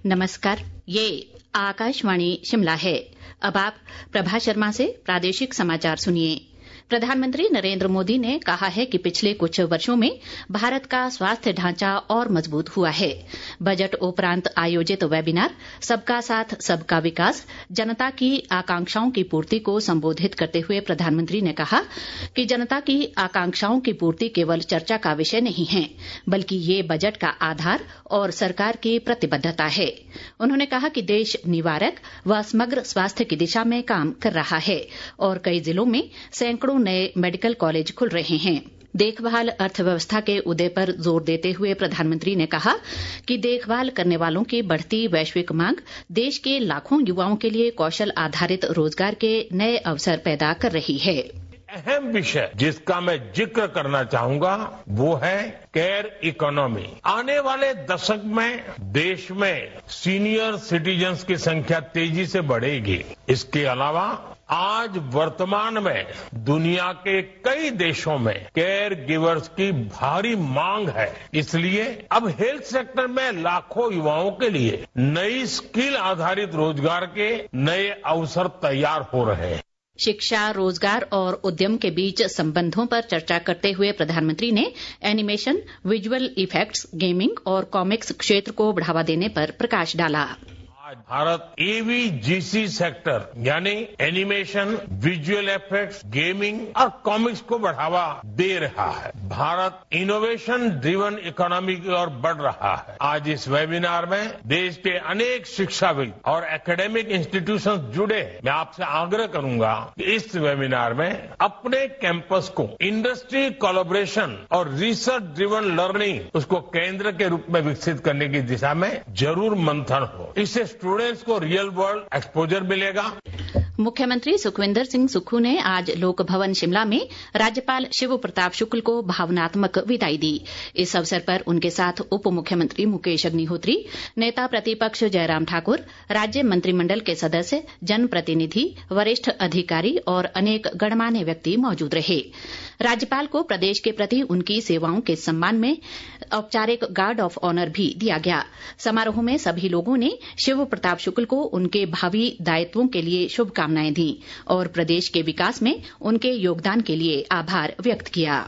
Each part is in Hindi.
नमस्कार, ये आकाशवाणी शिमला है। अब आप प्रभा शर्मा से प्रादेशिक समाचार सुनिए। प्रधानमंत्री नरेंद्र मोदी ने कहा है कि पिछले कुछ वर्षों में भारत का स्वास्थ्य ढांचा और मजबूत हुआ है। बजट उपरांत आयोजित वेबिनार सबका साथ सबका विकास जनता की आकांक्षाओं की पूर्ति को संबोधित करते हुए प्रधानमंत्री ने कहा कि जनता की आकांक्षाओं की पूर्ति केवल चर्चा का विषय नहीं है, बल्कि ये बजट का आधार और सरकार की प्रतिबद्धता है। उन्होंने कहा कि देश निवारक व समग्र स्वास्थ्य की दिशा में काम कर रहा है और कई जिलों में सैकड़ों नए मेडिकल कॉलेज खुल रहे हैं। देखभाल अर्थव्यवस्था के उदय पर जोर देते हुए प्रधानमंत्री ने कहा कि देखभाल करने वालों की बढ़ती वैश्विक मांग देश के लाखों युवाओं के लिए कौशल आधारित रोजगार के नए अवसर पैदा कर रही है। अहम विषय जिसका मैं जिक्र करना चाहूंगा वो है केयर इकोनॉमी। आने वाले दशक में देश में सीनियर सिटीजन्स की संख्या तेजी से बढ़ेगी। इसके अलावा आज वर्तमान में दुनिया के कई देशों में केयर गिवर्स की भारी मांग है। इसलिए अब हेल्थ सेक्टर में लाखों युवाओं के लिए नई स्किल आधारित रोजगार के नए अवसर तैयार हो रहे हैं। शिक्षा, रोजगार और उद्यम के बीच संबंधों पर चर्चा करते हुए प्रधानमंत्री ने एनिमेशन, विजुअल इफेक्ट्स, गेमिंग और कॉमिक्स क्षेत्र को बढ़ावा देने पर प्रकाश डाला। आज भारत एवीजीसी सेक्टर यानी एनिमेशन, विजुअल इफेक्ट्स, गेमिंग और कॉमिक्स को बढ़ावा दे रहा है। भारत इनोवेशन ड्रिवन इकोनॉमी की ओर बढ़ रहा है। आज इस वेबिनार में देश के अनेक शिक्षाविद और एकेडमिक इंस्टीट्यूशंस जुड़े हैं। मैं आपसे आग्रह करूंगा कि इस वेबिनार में अपने कैंपस को इंडस्ट्री कोलैबोरेशन और रिसर्च ड्रिवन लर्निंग उसको केंद्र के रूप में विकसित करने की दिशा में जरूर मंथन हो। इससे स्टूडेंट्स को रियल वर्ल्ड एक्सपोजर मिलेगा। मुख्यमंत्री सुखविंदर सिंह सुक्खू ने आज लोक भवन शिमला में राज्यपाल शिव प्रताप शुक्ल को भावनात्मक विदाई दी। इस अवसर पर उनके साथ उप मुख्यमंत्री मुकेश अग्निहोत्री, नेता प्रतिपक्ष जयराम ठाकुर, राज्य मंत्रिमंडल के सदस्य, जनप्रतिनिधि, वरिष्ठ अधिकारी और अनेक गणमान्य व्यक्ति मौजूद रहे। राज्यपाल को प्रदेश के प्रति उनकी सेवाओं के सम्मान में औपचारिक गार्ड ऑफ ऑनर भी दिया गया। समारोह में सभी लोगों ने शिव प्रताप शुक्ल को उनके भावी दायित्वों के लिए शुभकामनाएं दी और प्रदेश के विकास में उनके योगदान के लिए आभार व्यक्त किया।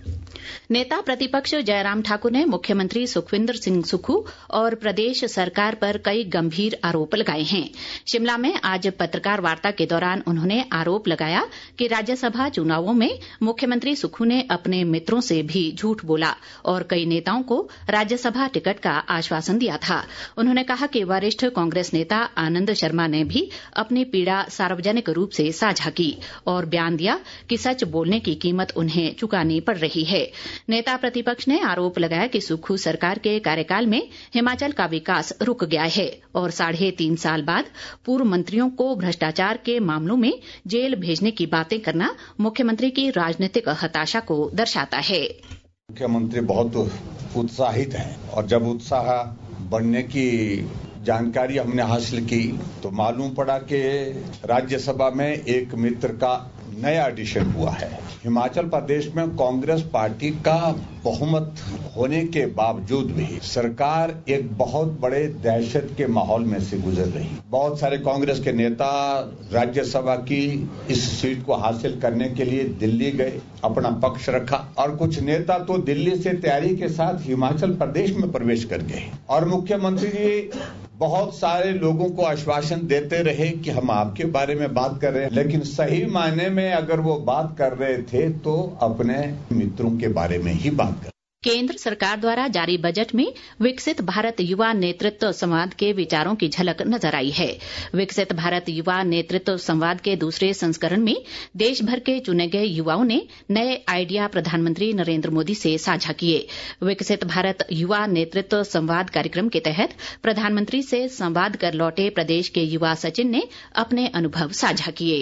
नेता प्रतिपक्ष जयराम ठाकुर ने मुख्यमंत्री सुखविंदर सिंह सुक्खू और प्रदेश सरकार पर कई गंभीर आरोप लगाए हैं। शिमला में आज पत्रकार वार्ता के दौरान उन्होंने आरोप लगाया कि राज्यसभा चुनावों में मुख्यमंत्री सुक्खू ने अपने मित्रों से भी झूठ बोला और कई नेताओं को राज्यसभा टिकट का आश्वासन दिया था। उन्होंने कहा कि वरिष्ठ कांग्रेस नेता आनंद शर्मा ने भी अपनी पीड़ा सार्वजनिक रूप से साझा की और बयान दिया कि सच बोलने की कीमत उन्हें चुकानी पड़ रही है। नेता प्रतिपक्ष ने आरोप लगाया कि सुक्खू सरकार के कार्यकाल में हिमाचल का विकास रुक गया है और 3.5 साल बाद पूर्व मंत्रियों को भ्रष्टाचार के मामलों में जेल भेजने की बातें करना मुख्यमंत्री की राजनीतिक हताशा को दर्शाता है। मुख्यमंत्री बहुत उत्साहित हैं और जब उत्साह बढ़ने की जानकारी हमने हासिल की तो मालूम पड़ा कि राज्यसभा में एक मित्र का नया एडिशन हुआ है। हिमाचल प्रदेश में कांग्रेस पार्टी का बहुमत होने के बावजूद भी सरकार एक बहुत बड़े दहशत के माहौल में से गुजर रही। बहुत सारे कांग्रेस के नेता राज्यसभा की इस सीट को हासिल करने के लिए दिल्ली गए, अपना पक्ष रखा और कुछ नेता तो दिल्ली से तैयारी के साथ हिमाचल प्रदेश में प्रवेश कर गए और मुख्यमंत्री जी बहुत सारे लोगों को आश्वासन देते रहे कि हम आपके बारे में बात कर रहे हैं, लेकिन सही मायने में अगर वो बात कर रहे थे तो अपने मित्रों के बारे में ही बात कर। केंद्र सरकार द्वारा जारी बजट में विकसित भारत युवा नेतृत्व संवाद के विचारों की झलक नजर आई है। विकसित भारत युवा नेतृत्व संवाद के दूसरे संस्करण में देश भर के चुने गए युवाओं ने नए आइडिया प्रधानमंत्री नरेंद्र मोदी से साझा किए। विकसित भारत युवा नेतृत्व संवाद कार्यक्रम के तहत प्रधानमंत्री से संवाद कर लौटे प्रदेश के युवा सचिन ने अपने अनुभव साझा किए।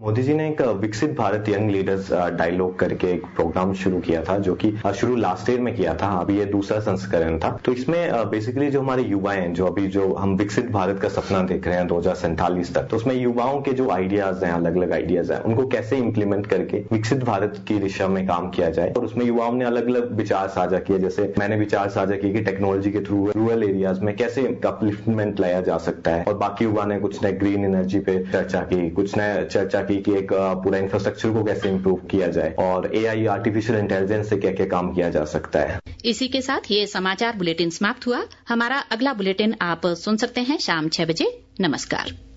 मोदी जी ने एक विकसित भारत यंग लीडर्स डायलॉग करके एक प्रोग्राम शुरू किया था, जो कि शुरू लास्ट ईयर में किया था। अभी ये दूसरा संस्करण था। तो इसमें बेसिकली जो हमारे युवा हैं, जो हम विकसित भारत का सपना देख रहे हैं 2047 तक, तो उसमें युवाओं के जो आइडियाज हैं, अलग अलग आइडियाज हैं, उनको कैसे इंप्लीमेंट करके विकसित भारत की दिशा में काम किया जाए। और उसमें युवाओं ने अलग अलग विचार साझा किए। जैसे मैंने विचार साझा किए कि टेक्नोलॉजी के थ्रू रूरल एरियाज में कैसे अपलिफ्टमेंट लाया जा सकता है। और बाकी युवा ने कुछ ने ग्रीन एनर्जी पे चर्चा की, कुछ ने चर्चा की कि एक पूरा इंफ्रास्ट्रक्चर को कैसे इंप्रूव किया जाए और AI आर्टिफिशियल इंटेलिजेंस से क्या क्या काम किया जा सकता है। इसी के साथ ये समाचार बुलेटिन समाप्त हुआ। हमारा अगला बुलेटिन आप सुन सकते हैं शाम 6 बजे। नमस्कार।